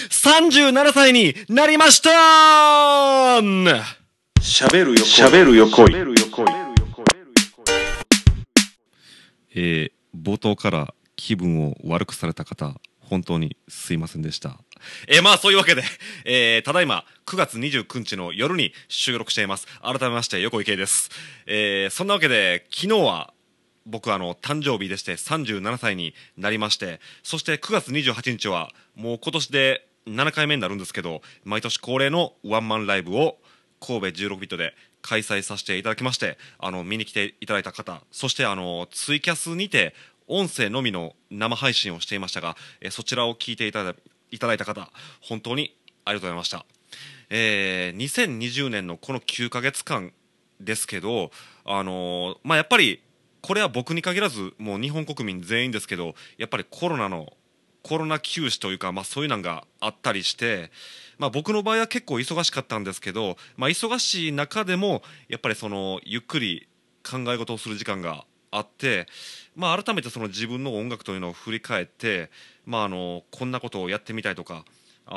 37歳になりましたー。 喋るよ恋。 冒頭から気分を悪くされた方、本当にすいませんでした。まあそういうわけで、ただいま9月29日の夜に収録しています。改めまして横井圭です。そんなわけで昨日は僕誕生日でして37歳になりまして、そして9月28日はもう今年で7回目になるんですけど、毎年恒例のワンマンライブを神戸16ビットで開催させていただきまして、見に来ていただいた方、そしてツイキャスにて音声のみの生配信をしていましたが、そちらを聞いていただいた方、本当にありがとうございました。2020年のこの9ヶ月間ですけど、やっぱりこれは僕に限らずもう日本国民全員ですけど、やっぱりコロナ休止というか、そういうのがあったりして、僕の場合は結構忙しかったんですけど、忙しい中でもやっぱりゆっくり考え事をする時間があって、改めて自分の音楽というのを振り返って、こんなことをやってみたいとか、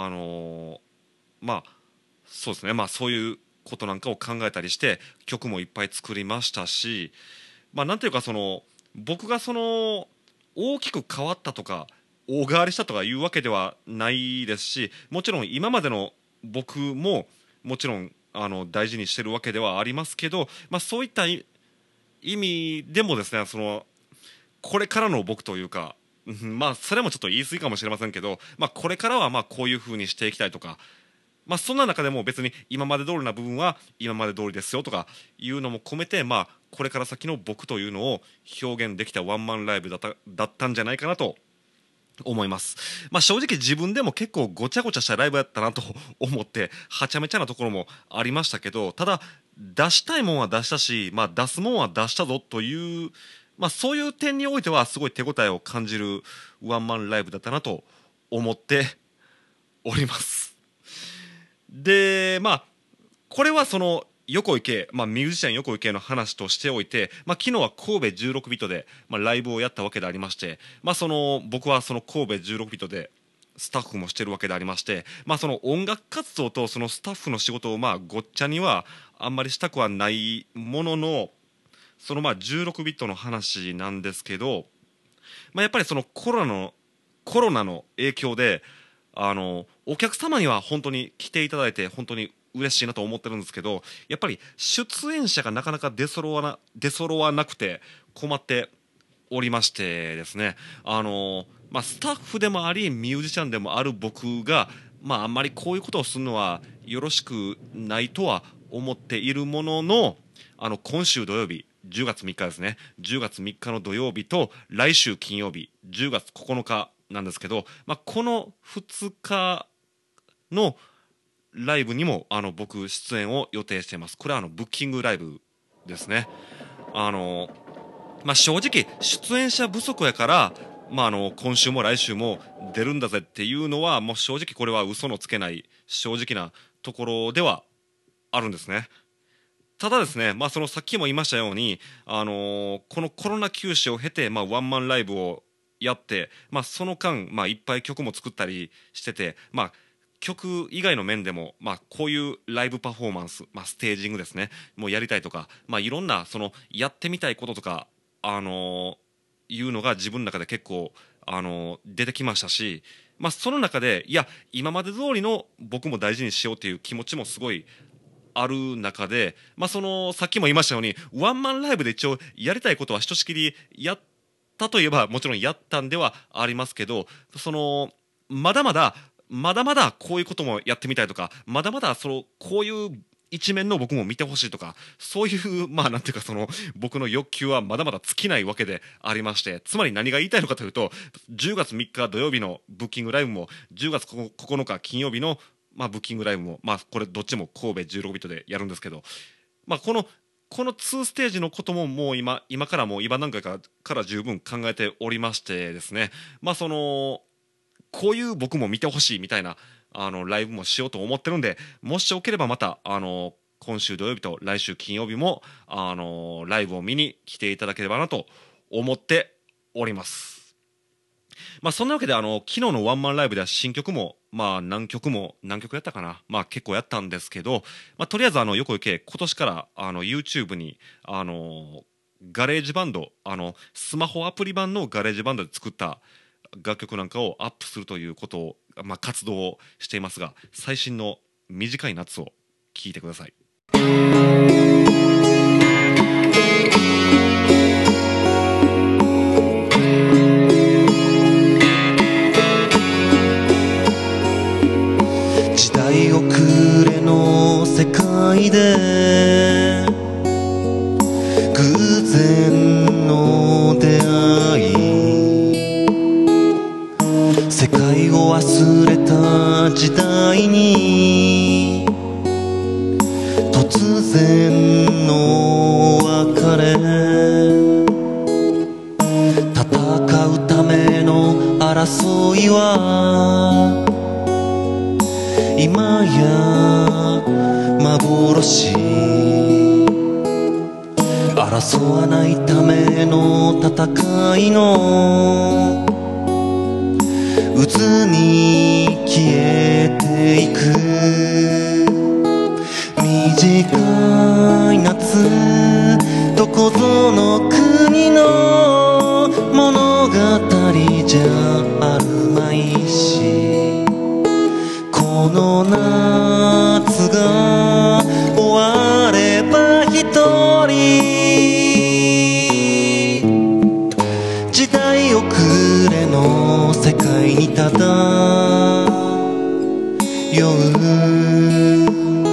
そうですね、そういうことなんかを考えたりして曲もいっぱい作りましたし、なんていうか僕が大きく変わったとか大変わりしたとかいうわけではないですし、もちろん今までの僕ももちろん大事にしてるわけではありますけど、そういった意味でもですね、これからの僕というか、それもちょっと言い過ぎかもしれませんけど、これからはこういう風にしていきたいとか、そんな中でも別に今まで通りな部分は今まで通りですよとかいうのも込めて、これから先の僕というのを表現できたワンマンライブだったんじゃないかなと思います。正直自分でも結構ごちゃごちゃしたライブやったなと思ってはちゃめちゃなところもありましたけど、ただ出したいもんは出したし、出すもんは出したぞという、そういう点においてはすごい手応えを感じるワンマンライブだったなと思っております。でこれは横井圭、ミュージシャン横井圭の話としておいて、昨日は神戸16ビットで、ライブをやったわけでありまして、僕は神戸16ビットでスタッフもしてるわけでありまして、音楽活動とスタッフの仕事をごっちゃにはあんまりしたくはないものの、16ビットの話なんですけど、やっぱりコロナの影響でお客様には本当に来ていただいて本当に嬉しいなと思ってるんですけど、やっぱり出演者がなかなか出揃わなくて困っておりましてですね、スタッフでもありミュージシャンでもある僕が、あんまりこういうことをするのはよろしくないとは思っているものの、今週土曜日10月3日ですね、10月3日の土曜日と来週金曜日10月9日なんですけど、この2日のライブにも僕出演を予定しています。これはブッキングライブですね。正直出演者不足やから、今週も来週も出るんだぜっていうのはもう正直これは嘘のつけない正直なところではあるんですね。ただですね、さっきも言いましたように、このコロナ休止を経て、ワンマンライブをやって、その間、いっぱい曲も作ったりしてて、曲以外の面でも、こういうライブパフォーマンス、ステージングですね、もうやりたいとか、いろんなやってみたいこととか、いうのが自分の中で結構、出てきましたし、その中でいや今まで通りの僕も大事にしようっていう気持ちもすごいある中で、さっきも言いましたようにワンマンライブで一応やりたいことはひとしきりやったといえばもちろんやったんではありますけど、まだまだこういうこともやってみたいとか、まだまだこういう一面の僕も見てほしいとか、そういうなんていうか僕の欲求はまだまだ尽きないわけでありまして、つまり何が言いたいのかというと、10月3日土曜日のブッキングライブも10月9日金曜日のブッキングライブもこれどっちも神戸16ビットでやるんですけど、この2ステージのことももう今からもう今段階から十分考えておりましてですね、こういう僕も見てほしいみたいなライブもしようと思ってるんで、もしよければまた今週土曜日と来週金曜日もライブを見に来ていただければなと思っております。そんなわけで昨日のワンマンライブでは新曲も何曲やったかな、結構やったんですけど、とりあえず横井圭今年からYouTube にガレージバンドスマホアプリ版のガレージバンドで作った楽曲なんかをアップするということを、活動をしていますが、最新の短い夏を聴いてください。 時代遅れの世界で偶然の出会い、世界を忘れた時代に突然の別れ、戦うための争いは今や幻、争わないための戦いの渦に消えていく。短い夏、どこぞの国の物語じゃあるまいし、この夏が終われば一人時代遅れの世界に漂う。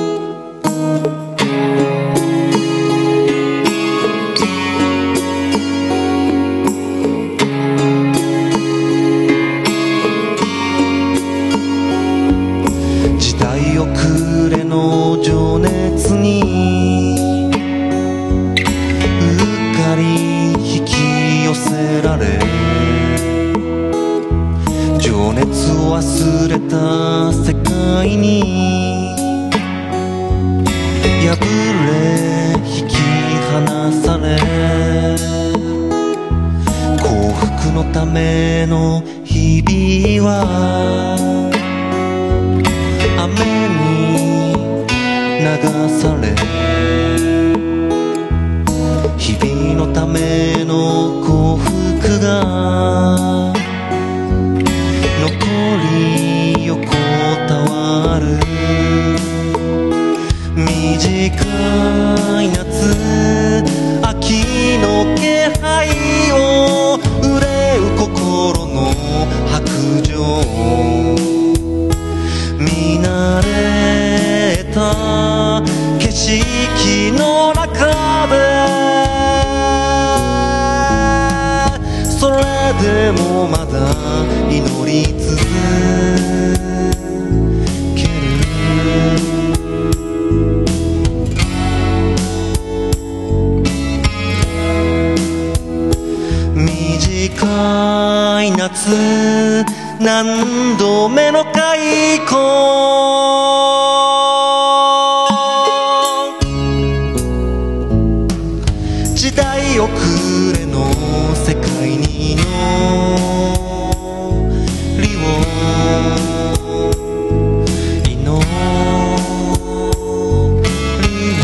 時代遅れの情熱にうっかり引き寄せられ、情熱を忘れた世界に破れ引き離され、幸福のための日々は雨に流され、日々のための幸福が残り横たわる。短い夏、秋の気配を憂う心の白状、見慣れた景色の中でそれでもまだ祈り続ける。短い夏、何度目の開口、時代遅れの世界に祈りを祈り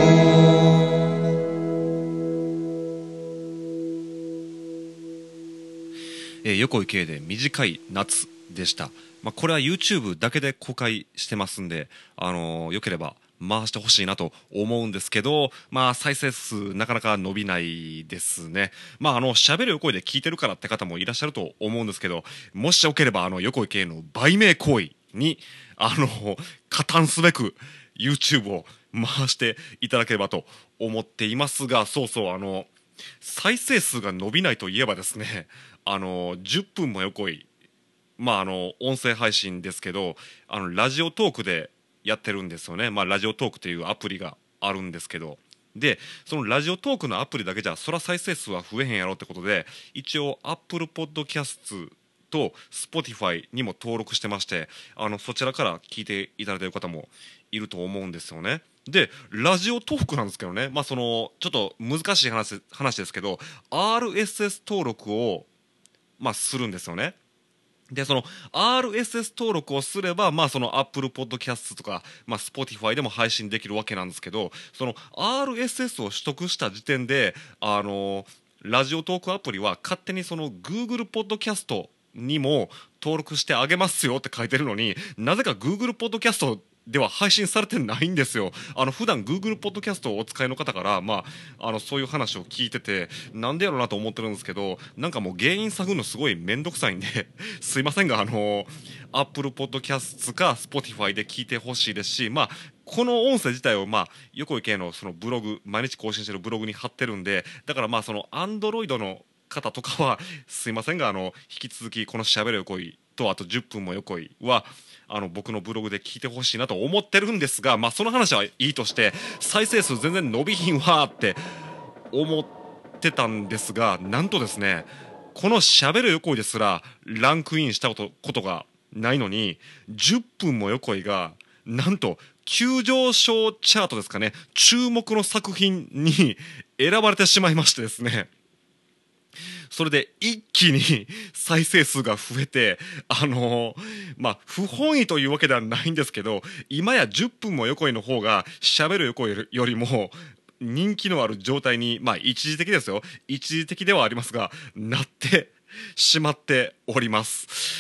を。 横井圭で短い夏でした。これは YouTube だけで公開してますんで、よければ回してほしいなと思うんですけど、再生数なかなか伸びないですね。喋る横井で聞いてるからって方もいらっしゃると思うんですけど、もしよければ横井圭の売名行為に加担すべく YouTube を回していただければと思っていますが、そうそう再生数が伸びないといえばですね、10分も横井、音声配信ですけどラジオトークでやってるんですよね。ラジオトークというアプリがあるんですけど、でそのラジオトークのアプリだけじゃそら再生数は増えへんやろってことで、一応 Apple Podcast と Spotify にも登録してまして、そちらから聞いていただいている方もいると思うんですよね。でラジオトークなんですけどね、ちょっと難しい話ですけど RSS 登録をするんですよね。 でその RSS 登録をすれば、まあ、その Apple Podcast とか、まあ、Spotify でも配信できるわけなんですけど、その RSS を取得した時点でラジオトークアプリは勝手にその Google Podcast にも登録してあげますよって書いてるのに、なぜか Google Podcastでは配信されてないんですよ。普段 Google ポッドキャストをお使いの方から、まあ、そういう話を聞いてて、なんでやろうなと思ってるんですけど、なんかもう原因探るのすごい面倒くさいんですいませんが、Apple Podcast か Spotify で聞いてほしいですし、まあこの音声自体を、まあ、横井圭のそのブログ、毎日更新してるブログに貼ってるんで、だからまあその Android の方とかはすいませんが、引き続きこのしゃべる横井と、あと10分も横井は僕のブログで聞いてほしいなと思ってるんですが、まあ、その話はいいとして、再生数全然伸びひんわって思ってたんですが、なんとですね、このしゃべる横井ですらランクインしたことがないのに、10分も横井がなんと急上昇チャートですかね、注目の作品に選ばれてしまいましてですね、それで一気に再生数が増えて、まあ不本意というわけではないんですけど、今や10分も横井の方がしゃべる横井よりも人気のある状態に、まあ一時的ですよ、一時的ではありますが、なってしまっております。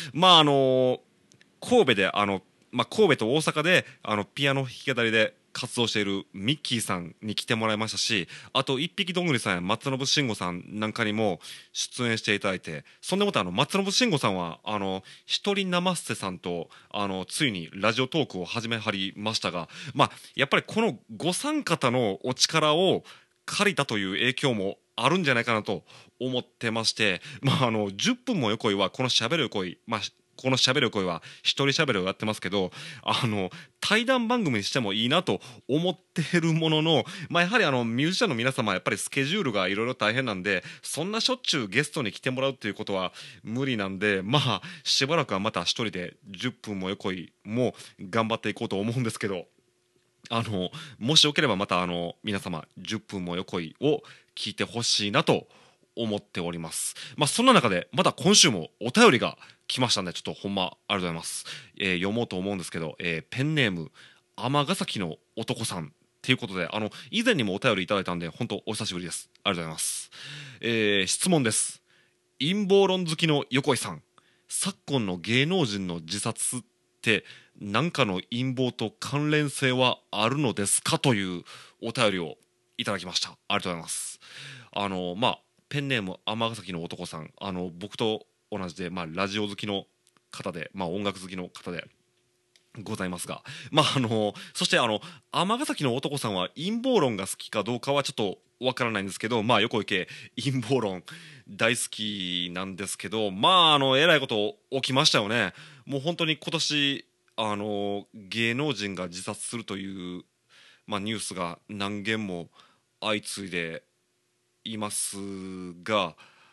まあ神戸でまあ、神戸と大阪でピアノ弾き語りで活動しているミッキーさんに来てもらいましたし、あと一匹どんぐりさんや松信慎吾さんなんかにも出演していただいて、そんでもって松信慎吾さんは一人生瀬さんとついにラジオトークを始めはりましたが、まあやっぱりこのご三方のお力を借りたという影響もあるんじゃないかなと思ってまして、まあ10分も横井はこのしゃべる横井、まあこのしゃべる声は一人しゃべりをやってますけど、対談番組にしてもいいなと思っているものの、まあ、やはりミュージシャンの皆様はやっぱりスケジュールがいろいろ大変なんで、そんなしょっちゅうゲストに来てもらうっていうことは無理なんで、まあしばらくはまた一人で10分も横井も頑張っていこうと思うんですけど、もしよければまた皆様10分も横井を聞いてほしいなと思っております。まあそんな中でまた今週もお便りが来ましたんで、ちょっとほんまありがとうございます。読もうと思うんですけど、ペンネーム尼崎の男さんっていうことで、以前にもお便りいただいたんで本当お久しぶりです。ありがとうございます。質問です。陰謀論好きの横井さん、昨今の芸能人の自殺って何かの陰謀と関連性はあるのですか、というお便りをいただきました。ありがとうございます。まあペンネーム尼崎の男さん、僕と同じで、まあ、ラジオ好きの方で、まあ、音楽好きの方でございますが、まあそして尼崎の男さんは陰謀論が好きかどうかはちょっとわからないんですけど、まあ横池陰謀論大好きなんですけど、まあえらいこと起きましたよね。もう本当に今年芸能人が自殺するという、まあ、ニュースが何件も相次いでいますが、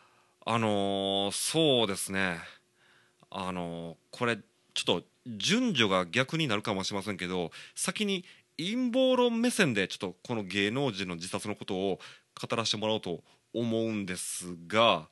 そうですね、これちょっと順序が逆になるかもしれませんけど、先に陰謀論目線でちょっとこの芸能人の自殺のことを語らせてもらおうと思うんですが、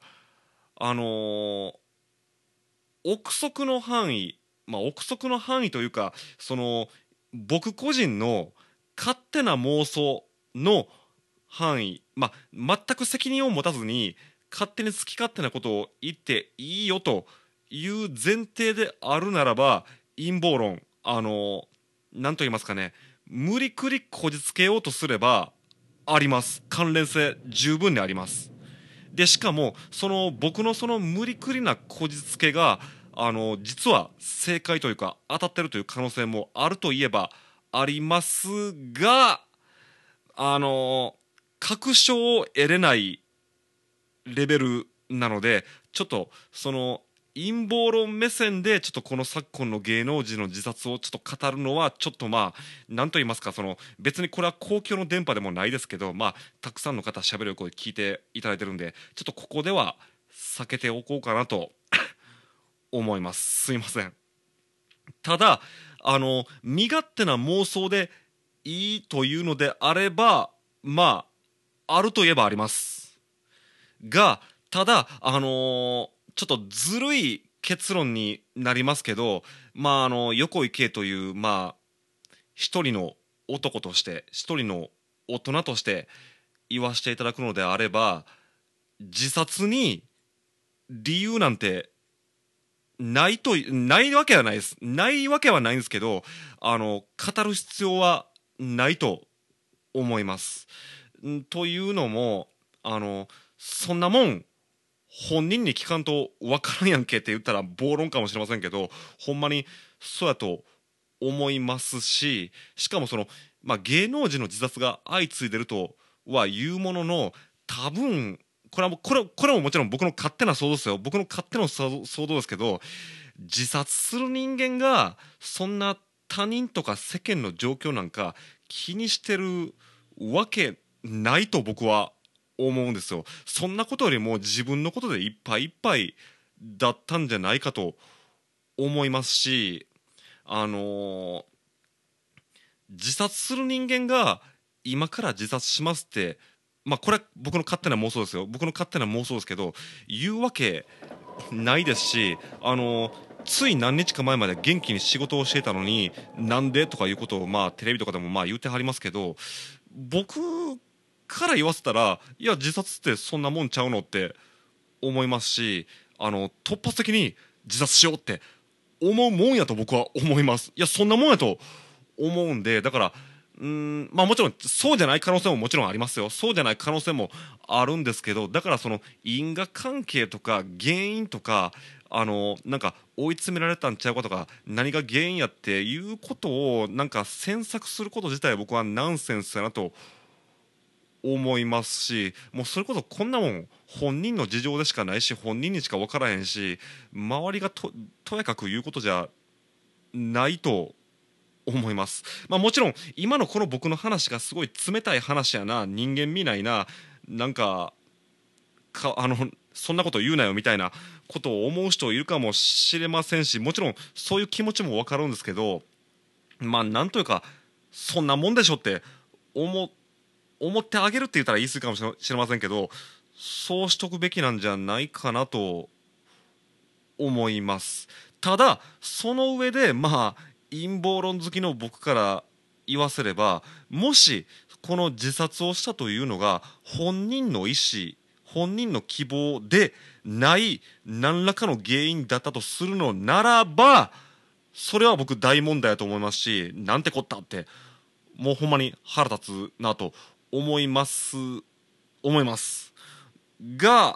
憶測の範囲、まあ憶測の範囲というか、その僕個人の勝手な妄想の範囲、まあ全く責任を持たずに勝手に好き勝手なことを言っていいよという前提であるならば、陰謀論なんと言いますかね、無理くりこじつけようとすればあります。関連性十分にあります。でしかも僕のその無理くりなこじつけが実は正解というか当たってるという可能性もあるといえばありますが、確証を得れないレベルなので、ちょっとその陰謀論目線でちょっとこの昨今の芸能人の自殺をちょっと語るのはちょっと、まあ何と言いますか、別にこれは公共の電波でもないですけど、まあたくさんの方しゃべる声聞いていただいてるんで、ちょっとここでは避けておこうかなと思います。すいません。ただ身勝手な妄想でいいというのであれば、まああるといえばありますが、ただちょっとずるい結論になりますけど、横井圭という、一人の男として一人の大人として言わせていただくのであれば、自殺に理由なんてないわけはないです。ないわけはないんですけど、語る必要はないと思います。というのも、そんなもん本人に聞かんと分からんやんけって言ったら暴論かもしれませんけど、ほんまにそうやと思いますし、しかも芸能人の自殺が相次いでるとは言うものの、多分これももちろん僕の勝手な想像ですよ。僕の勝手な想像ですけど、自殺する人間がそんな他人とか世間の状況なんか気にしてるわけないと僕は思うんですよ。そんなことよりも自分のことでいっぱいいっぱいだったんじゃないかと思いますし、自殺する人間が今から自殺しますって、これは僕の勝手な妄想ですよ。僕の勝手な妄想ですけど、言うわけないですし、つい何日か前まで元気に仕事をしていたのになんでとかいうことをテレビとかでも言うてはりますけど、僕から言わせたら、いや自殺ってそんなもんちゃうのって思いますし、突発的に自殺しようって思うもんやと僕は思います。いやそんなもんやと思うんで、だからもちろんそうじゃない可能性ももちろんありますよ。そうじゃない可能性もあるんですけど、だから因果関係とか原因とかなんか追い詰められたんちゃうかとか、何が原因やっていうことをなんか詮索すること自体僕はナンセンスやなと思いますし、もうそれこそこんなもん本人の事情でしかないし、本人にしか分からへんし、周りがとやかく言うことじゃないと思います。もちろん今のこの僕の話がすごい冷たい話やな、人間見ないな、なんかそんなこと言うなよみたいなことを思う人いるかもしれませんし、もちろんそういう気持ちも分かるんですけど、なんというかそんなもんでしょって思ってあげるって言ったら言い過ぎかもしれませんけど、そうしとくべきなんじゃないかなと思います。ただその上で陰謀論好きの僕から言わせれば、もしこの自殺をしたというのが本人の意思、本人の希望でない何らかの原因だったとするのならば、それは僕大問題だと思いますし、なんてこったってもうほんまに腹立つなと思いますが、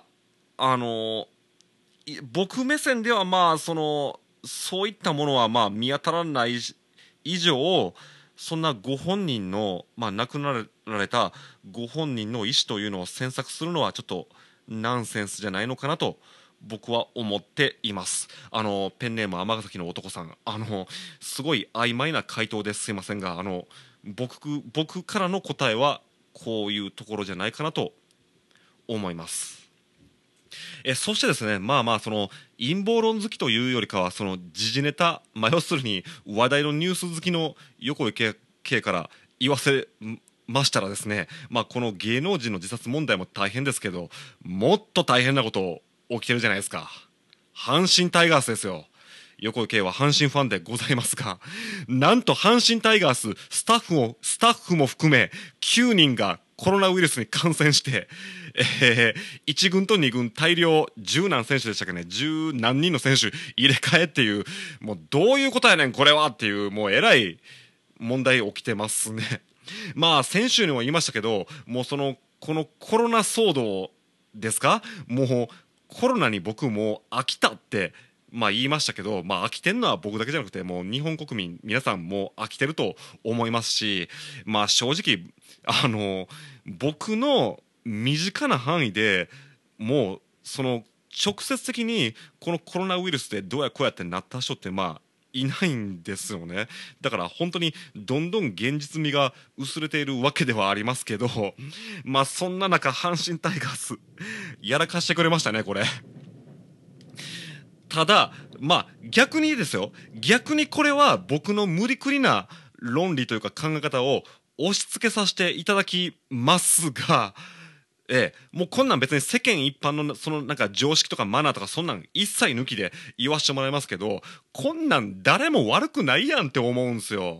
僕目線ではそういったものは見当たらない以上、そんなご本人の、亡くなられたご本人の意思というのを詮索するのはちょっとナンセンスじゃないのかなと僕は思っています。ペンネーム尼崎の男さん、すごい曖昧な回答ですいませんが、僕からの答えはこういうところじゃないかなと思います。そしてですね、陰謀論好きというよりかは時事ネタ、要するに話題のニュース好きの横井圭から言わせましたらですね、この芸能人の自殺問題も大変ですけど、もっと大変なこと起きてるじゃないですか。阪神タイガースですよ。横井圭は阪神ファンでございますが、なんと阪神タイガーススタッフも含め9人がコロナウイルスに感染して、1軍と2軍大量10何選手でしたっけね、10何人の選手入れ替えっていう、もうどういうことやねんこれはっていう、もうえらい問題起きてますね。先週にも言いましたけど、もうこのコロナ騒動ですか、もうコロナに僕もう飽きたって言いましたけど、飽きてんのは僕だけじゃなくてもう日本国民皆さんも飽きてると思いますし、正直僕の身近な範囲でもう直接的にこのコロナウイルスでどうやこうやってなった人っていないんですよね。だから本当にどんどん現実味が薄れているわけではありますけど、そんな中阪神タイガースやらかしてくれましたねこれ。ただ逆にですよ、逆にこれは僕の無理くりな論理というか考え方を押し付けさせていただきますが、 もうこんなん別に世間一般のそのなんか常識とかマナーとかそんなん一切抜きで言わしてもらいますけど、こんなん誰も悪くないやんって思うんですよ。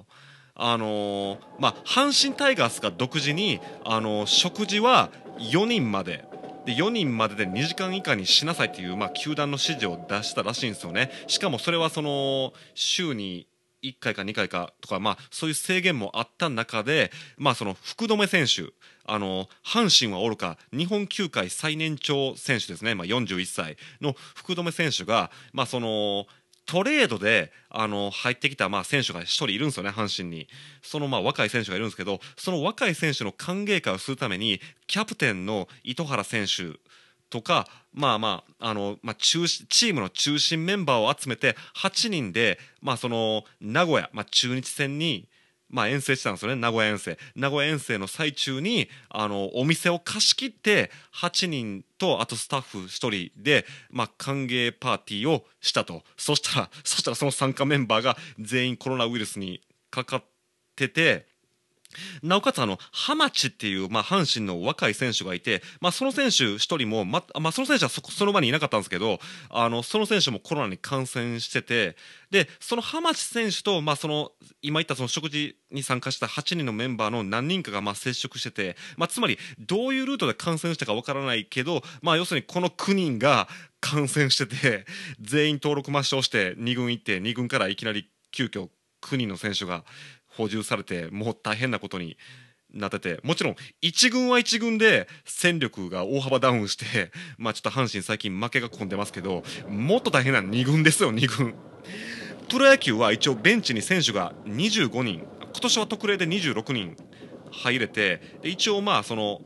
阪神タイガースが独自に、食事は4人までで4人までで2時間以下にしなさいっていう、球団の指示を出したらしいんですよね。しかもそれはその週に1回か2回かとか、そういう制限もあった中で、その福留選手、阪神はおろか日本球界最年長選手ですね、41歳の福留選手が、そのトレードで入ってきた選手が1人いるんですよね、阪神に。その若い選手がいるんですけど、その若い選手の歓迎会をするためにキャプテンの糸原選手とか、チームの中心メンバーを集めて8人で、その名古屋、中日戦に、遠征してたんですよね。名古屋遠征の最中にお店を貸し切って8人とあとスタッフ1人で、歓迎パーティーをしたと。そしたらその参加メンバーが全員コロナウイルスにかかってて、なおかつ浜地っていう、阪神の若い選手がいて、その選手一人も、その選手はその場にいなかったんですけど、その選手もコロナに感染してて、でその浜地選手と、その今言ったその食事に参加した8人のメンバーの何人かが接触してて、つまりどういうルートで感染したかわからないけど、要するにこの9人が感染してて、全員登録抹消して2軍行って、2軍からいきなり急遽9人の選手が補充されて、もう大変なことになってて、もちろん1軍は1軍で戦力が大幅ダウンして、ちょっと阪神最近負けが込んでますけど、もっと大変な2軍ですよ。2軍プロ野球は一応ベンチに選手が25人、今年は特例で26人入れて、で一応その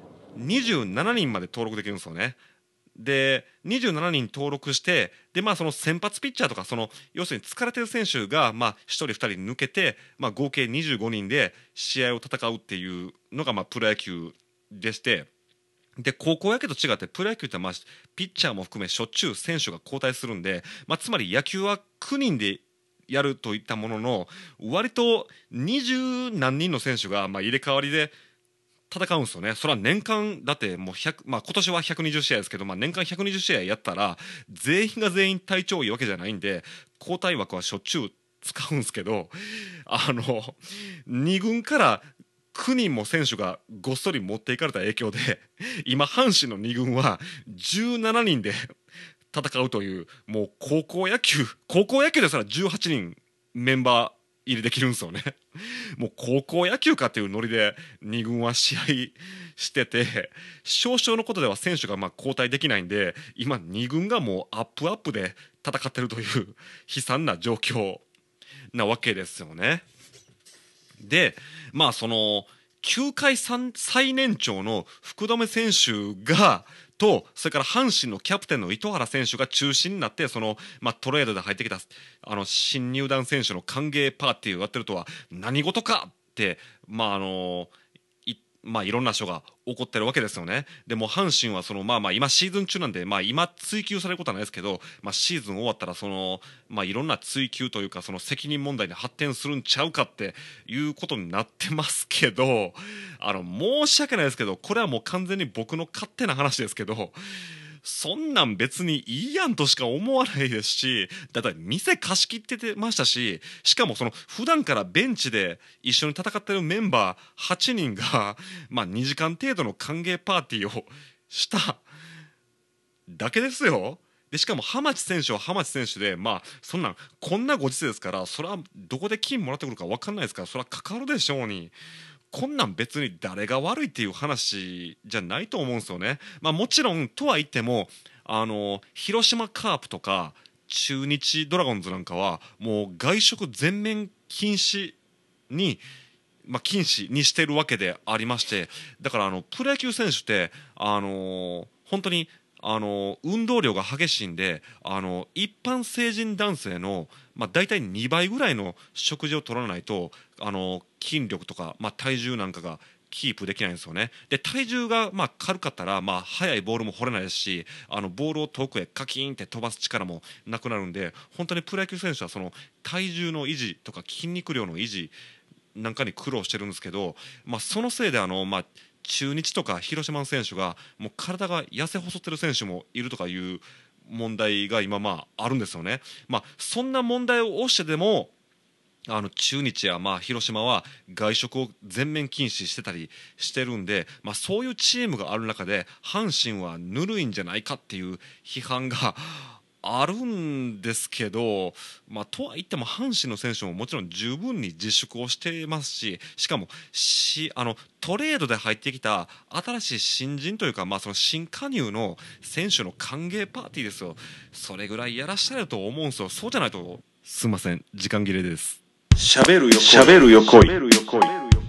27人まで登録できるんですよね。で27人登録して、でその先発ピッチャーとか、その要するに疲れてる選手が1人2人抜けて、合計25人で試合を戦うっていうのがプロ野球でして、で高校野球と違ってプロ野球ってピッチャーも含めしょっちゅう選手が交代するんで、つまり野球は9人でやるといったものの、割と20何人の選手が入れ替わりで戦うんですよね。それは年間だってもう100、今年は120試合ですけど、年間120試合やったら全員が全員体調いいわけじゃないんで、交代枠はしょっちゅう使うんですけど、2軍から9人も選手がごっそり持っていかれた影響で、今阪神の2軍は17人で戦うという、もう高校野球ですら18人メンバー入りできるんですよね。もう高校野球かっていうノリで2軍は試合してて、少々のことでは選手が交代できないんで、今2軍がもうアップで戦ってるという悲惨な状況なわけですよね。でその球界最年長の福留選手がと、それから阪神のキャプテンの糸原選手が中心になって、その、トレードで入ってきた新入団選手の歓迎パーティーをやってるとは何事かって、いろんな人が怒ってるわけですよね。でも阪神はその今シーズン中なんで、今追及されることはないですけど、シーズン終わったらそのいろんな追及というか、その責任問題に発展するんちゃうかっていうことになってますけど、申し訳ないですけど、これはもう完全に僕の勝手な話ですけど、そんなん別にいいやんとしか思わないですし、だって店貸し切ってましたし、しかもその普段からベンチで一緒に戦ってるメンバー8人が2時間程度の歓迎パーティーをしただけですよ。でしかも浜地選手は浜地選手で、そんなんこんなご時世ですから、それはどこで金もらってくるか分かんないですから、それはかかるでしょうに。こんなん別に誰が悪いっていう話じゃないと思うんですよね。もちろんとは言っても広島カープとか中日ドラゴンズなんかはもう外食全面禁止にしてるわけでありまして、だからプロ野球選手って本当に運動量が激しいんで、一般成人男性の大体2倍ぐらいの食事を取らないと筋力とか、体重なんかがキープできないんですよね。で体重が軽かったら速いボールも掘れないですし、ボールを遠くへカキーンって飛ばす力もなくなるんで、本当にプロ野球選手はその体重の維持とか筋肉量の維持なんかに苦労してるんですけど、そのせいで中日とか広島の選手がもう体が痩せ細ってる選手もいるとかいう問題が今あるんですよね。そんな問題を押してでも中日や広島は外食を全面禁止してたりしてるんで、そういうチームがある中で阪神はぬるいんじゃないかっていう批判があるんですけど、とは言っても阪神の選手ももちろん十分に自粛をしていますし、しかもトレードで入ってきた新しい新人というか、その新加入の選手の歓迎パーティーですよ。それぐらいやらしたいと思うんですよ。そうじゃないとすいません、時間切れです。 しゃべるよ恋。